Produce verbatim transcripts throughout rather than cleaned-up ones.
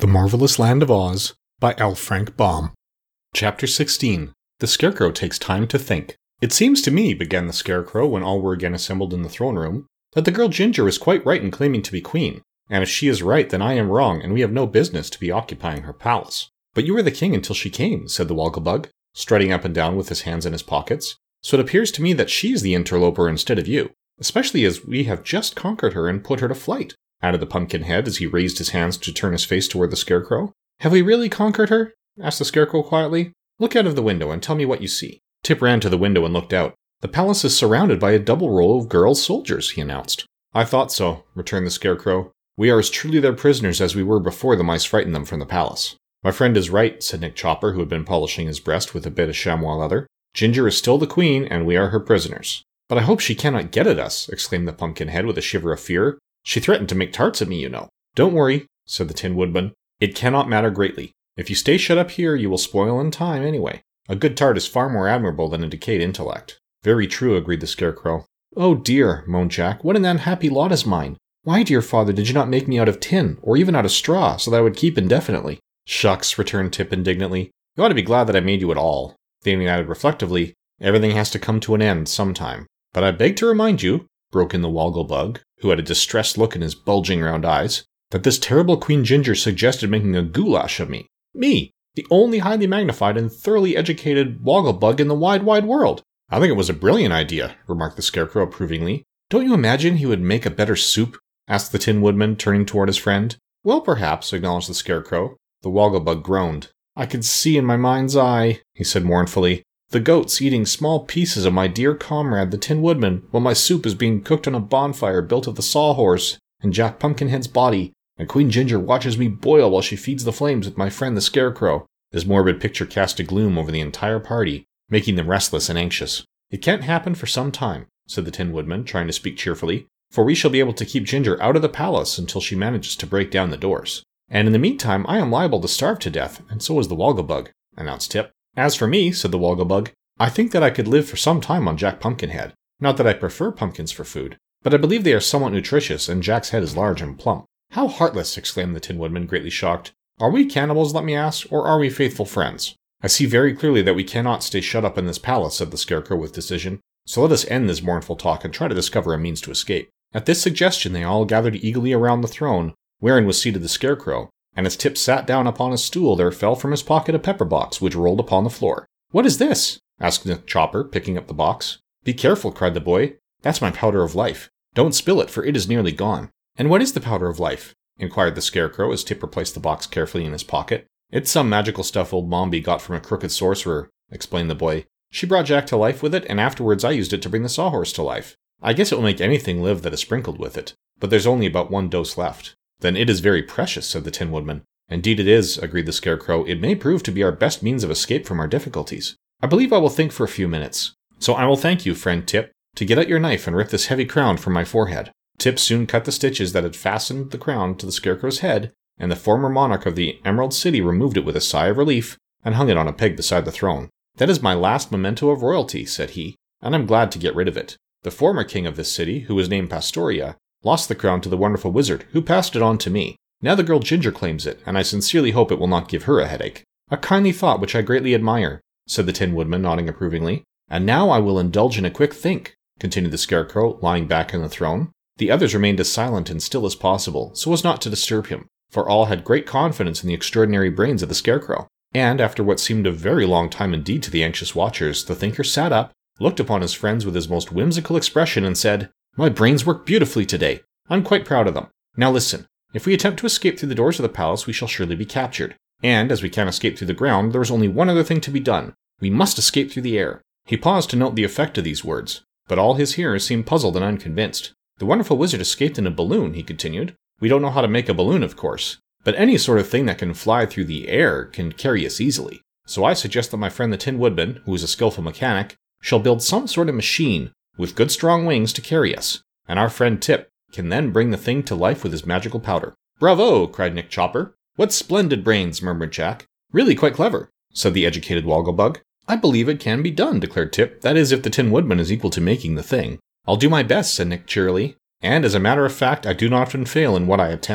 Marvelous Land of Oz by L. Frank Baum. Chapter sixteen. The Scarecrow Takes Time to Think. It seems to me, began the Scarecrow when all were again assembled in the throne room, that the girl Ginger is quite right in claiming to be queen, and if she is right, then I am wrong, and we have no business to be occupying her palace. But you were the king until she came, said the Wogglebug, strutting up and down with his hands in his pockets, so it appears to me that she is the interloper instead of you, especially as we have just conquered her and put her to flight, added the Pumpkinhead as he raised his hands to turn his face toward the Scarecrow. Have we really conquered her? Asked the Scarecrow quietly. Look out of the window and tell me what you see. Tip ran to the window and looked out. The palace is surrounded by a double row of girl soldiers, he announced. I thought so, returned the Scarecrow. We are as truly their prisoners as we were before the mice frightened them from the palace. My friend is right, said Nick Chopper, who had been polishing his breast with a bit of chamois leather. Ginger is still the queen, and we are her prisoners. But I hope she cannot get at us, exclaimed the Pumpkinhead with a shiver of fear. She threatened to make tarts of me, you know. Don't worry, said the Tin Woodman. It cannot matter greatly. If you stay shut up here, you will spoil in time anyway. A good tart is far more admirable than a decayed intellect. Very true, agreed the Scarecrow. Oh dear, moaned Jack, what an unhappy lot is mine. Why, dear father, did you not make me out of tin, or even out of straw, so that I would keep indefinitely? Shucks, returned Tip indignantly. You ought to be glad that I made you at all. Then he added reflectively, everything has to come to an end sometime. But I beg to remind you, broke in the Wogglebug, who had a distressed look in his bulging round eyes, that this terrible Queen Ginger suggested making a goulash of me. Me, the only highly magnified and thoroughly educated Wogglebug in the wide, wide world. I think it was a brilliant idea, remarked the Scarecrow approvingly. Don't you imagine he would make a better soup? Asked the Tin Woodman, turning toward his friend. Well, perhaps, acknowledged the Scarecrow. The Wogglebug groaned. I could see in my mind's eye, he said mournfully, the goats eating small pieces of my dear comrade, the Tin Woodman, while my soup is being cooked on a bonfire built of the sawhorse and Jack Pumpkinhead's body, and Queen Ginger watches me boil while she feeds the flames with my friend the Scarecrow. This morbid picture cast a gloom over the entire party, making them restless and anxious. It can't happen for some time, said the Tin Woodman, trying to speak cheerfully, for we shall be able to keep Ginger out of the palace until she manages to break down the doors. And in the meantime, I am liable to starve to death, and so is the Wogglebug, announced Tip. As for me, said the Wogglebug, I think that I could live for some time on Jack Pumpkinhead. Not that I prefer pumpkins for food, but I believe they are somewhat nutritious, and Jack's head is large and plump. How heartless, exclaimed the Tin Woodman, greatly shocked. Are we cannibals, let me ask, or are we faithful friends? I see very clearly that we cannot stay shut up in this palace, said the Scarecrow with decision. So let us end this mournful talk and try to discover a means to escape. At this suggestion, they all gathered eagerly around the throne, wherein was seated the Scarecrow, and as Tip sat down upon his stool, there fell from his pocket a pepper box, which rolled upon the floor. What is this? Asked Nick Chopper, picking up the box. Be careful, cried the boy. That's my powder of life. Don't spill it, for it is nearly gone. And what is the powder of life? Inquired the Scarecrow as Tip replaced the box carefully in his pocket. It's some magical stuff old Mombi got from a crooked sorcerer, explained the boy. She brought Jack to life with it, and afterwards I used it to bring the sawhorse to life. I guess it will make anything live that is sprinkled with it, but there's only about one dose left. Then it is very precious, said the Tin Woodman. Indeed it is, agreed the Scarecrow. It may prove to be our best means of escape from our difficulties. I believe I will think for a few minutes. So I will thank you, friend Tip, to get out your knife and rip this heavy crown from my forehead. Tip soon cut the stitches that had fastened the crown to the Scarecrow's head, and the former monarch of the Emerald City removed it with a sigh of relief and hung it on a peg beside the throne. That is my last memento of royalty, said he, and I'm glad to get rid of it. The former king of this city, who was named Pastoria, lost the crown to the wonderful wizard, who passed it on to me. Now the girl Ginger claims it, and I sincerely hope it will not give her a headache. A kindly thought which I greatly admire, said the Tin Woodman, nodding approvingly. And now I will indulge in a quick think, continued the Scarecrow, lying back on the throne. The others remained as silent and still as possible, so as not to disturb him, for all had great confidence in the extraordinary brains of the Scarecrow. And after what seemed a very long time indeed to the anxious watchers, the thinker sat up, looked upon his friends with his most whimsical expression, and said, My brains work beautifully today. I'm quite proud of them. Now listen. If we attempt to escape through the doors of the palace, we shall surely be captured. And, as we can't escape through the ground, there is only one other thing to be done. We must escape through the air. He paused to note the effect of these words, but all his hearers seemed puzzled and unconvinced. The wonderful wizard escaped in a balloon, he continued. We don't know how to make a balloon, of course, but any sort of thing that can fly through the air can carry us easily. So I suggest that my friend the Tin Woodman, who is a skillful mechanic, shall build some sort of machine with good strong wings to carry us, and our friend Tip can then bring the thing to life with his magical powder. Bravo! Cried Nick Chopper. What splendid brains, murmured Jack. Really quite clever, said the educated Wogglebug. I believe it can be done, declared Tip. That is, if the Tin Woodman is equal to making the thing. I'll do my best, said Nick cheerily. And as a matter of fact, I do not often fail in what I attempt.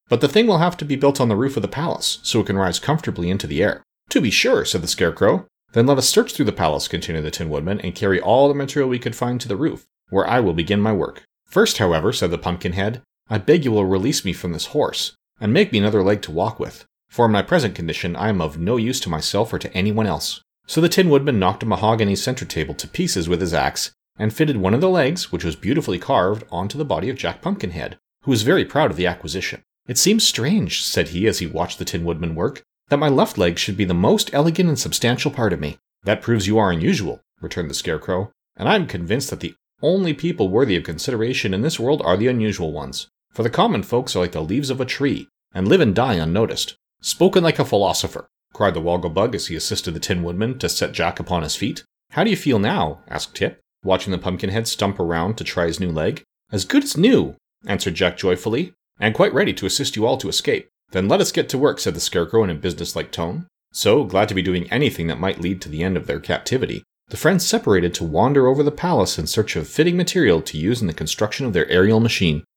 But the thing will have to be built on the roof of the palace, so it can rise comfortably into the air. To be sure, said the Scarecrow. Then let us search through the palace, continued the Tin Woodman, and carry all the material we could find to the roof, where I will begin my work. First, however, said the Pumpkinhead, I beg you will release me from this horse, and make me another leg to walk with, for in my present condition I am of no use to myself or to anyone else. So the Tin Woodman knocked a mahogany center table to pieces with his axe, and fitted one of the legs, which was beautifully carved, onto the body of Jack Pumpkinhead, who was very proud of the acquisition. It seems strange, said he as he watched the Tin Woodman work, that my left leg should be the most elegant and substantial part of me. That proves you are unusual, returned the Scarecrow, and I am convinced that the only people worthy of consideration in this world are the unusual ones, for the common folks are like the leaves of a tree, and live and die unnoticed. Spoken like a philosopher, cried the Wogglebug as he assisted the Tin Woodman to set Jack upon his feet. How do you feel now? Asked Tip, watching the Pumpkinhead stump around to try his new leg. As good as new, answered Jack joyfully, and quite ready to assist you all to escape. Then let us get to work, said the Scarecrow in a businesslike tone. So, glad to be doing anything that might lead to the end of their captivity, the friends separated to wander over the palace in search of fitting material to use in the construction of their aerial machine.